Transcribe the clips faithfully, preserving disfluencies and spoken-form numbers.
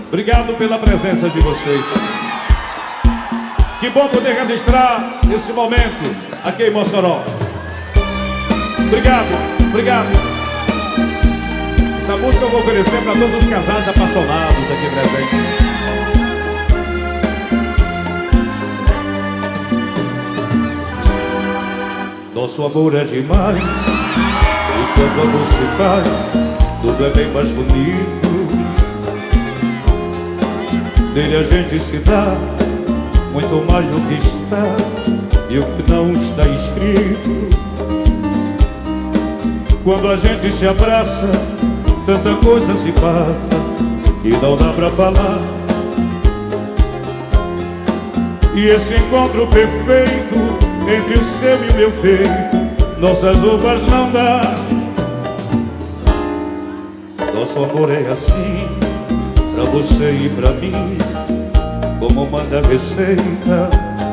Obrigado pela presença de vocês. Que bom poder registrar esse momento aqui em Mossoró. Obrigado, obrigado. Essa música eu vou oferecer para todos os casais apaixonados aqui presentes. Nosso amor é demais, e quando o amor se faz, tudo é bem mais bonito. Nele a gente se dá muito mais do que está e o que não está escrito. Quando a gente se abraça, tanta coisa se passa que não dá pra falar. E esse encontro perfeito entre o seu e o meu peito, nossas roupas não dá. Nosso amor é assim, pra você e pra mim, como manda a receita.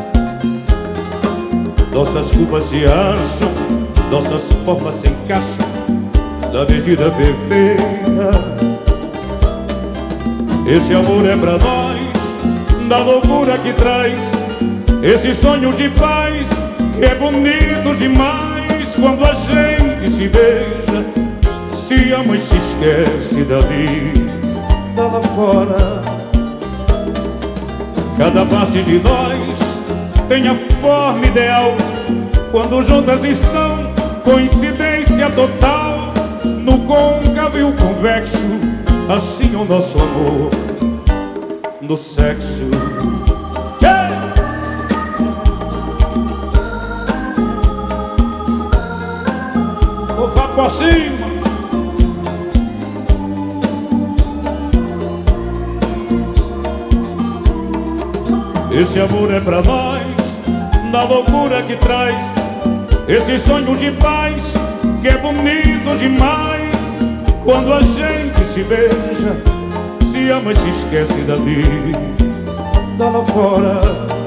Nossas curvas se acham, nossas formas se encaixam na medida perfeita. Esse amor é pra nós, da loucura que traz esse sonho de paz, que é bonito demais. Quando a gente se beija, se ama e se esquece da vida lá fora. Cada parte de nós tem a forma ideal. Quando juntas estão, coincidência total. No côncavo e o convexo, assim é o nosso amor no sexo. Vou vá pra cima. Esse amor é pra nós, na loucura que traz esse sonho de paz, que é bonito demais. Quando a gente se beija, se ama e se esquece da vida lá fora.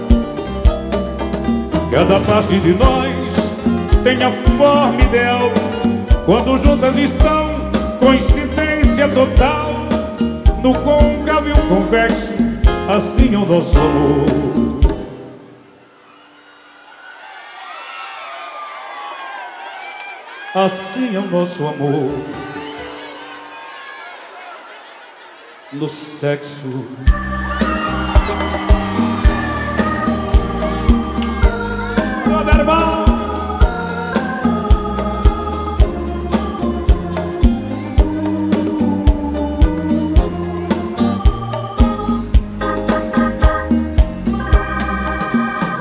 Cada parte de nós tem a forma ideal. Quando juntas estão, coincidência total. No côncavo e o convexo, assim é o nosso amor. Assim é o nosso amor no sexo. Meu irmão!